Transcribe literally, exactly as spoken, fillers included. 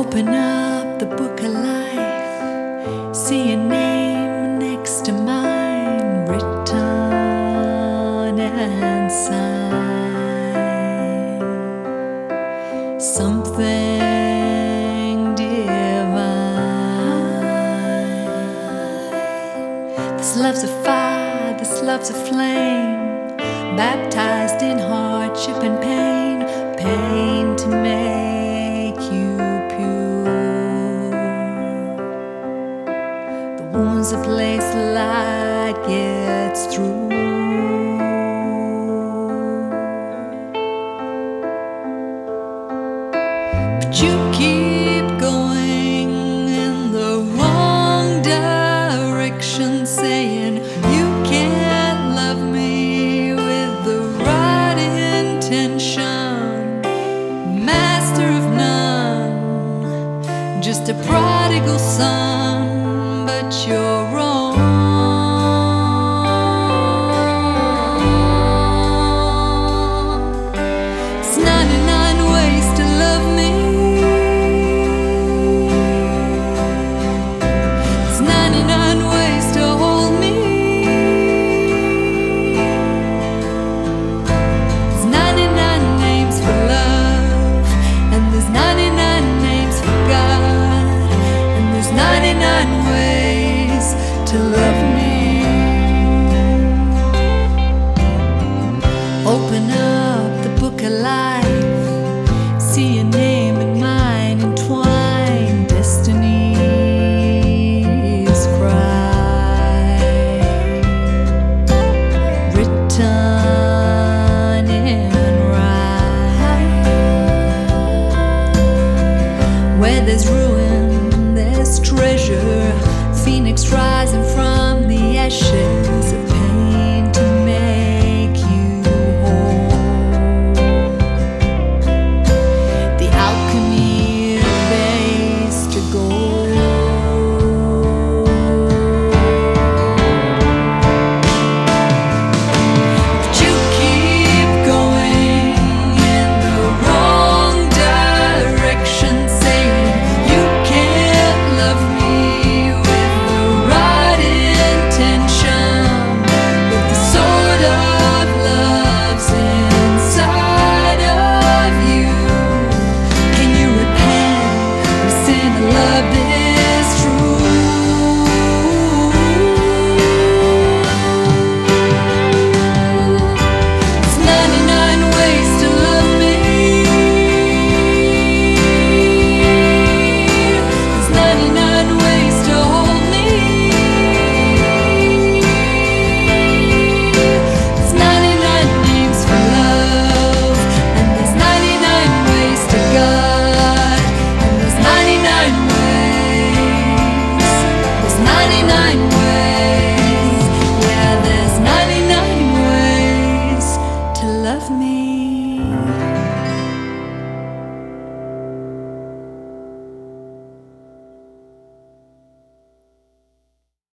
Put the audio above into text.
Open up the book of life, see your name next to mine, written and signed. Something divine. This love's a fire, this love's a flame, baptized in hardship and pain, pain to make you pure. The wound's a place the light gets through. But you keep going in the wrong direction, saying you can't love me with the right intention. Master of none, just a prodigal son, but you're wrong. It's ninety-nine ways to love me. It's ninety-nine ways to hold me. It's ninety-nine names for love, and there's ninety-nine names for God, and there's ninety-nine ways to love me. Open up the book of life, see your name and mine entwined. Destiny is cry, written in rhyme. Where there's ruin, there's treasure. Phoenix rising from the ashes of pain to make you whole. The alchemy of base to gold. But you keep going in the wrong direction, saying you can't love me with the right intention. But the sword of love's inside of you. Can you repent of sin and love this?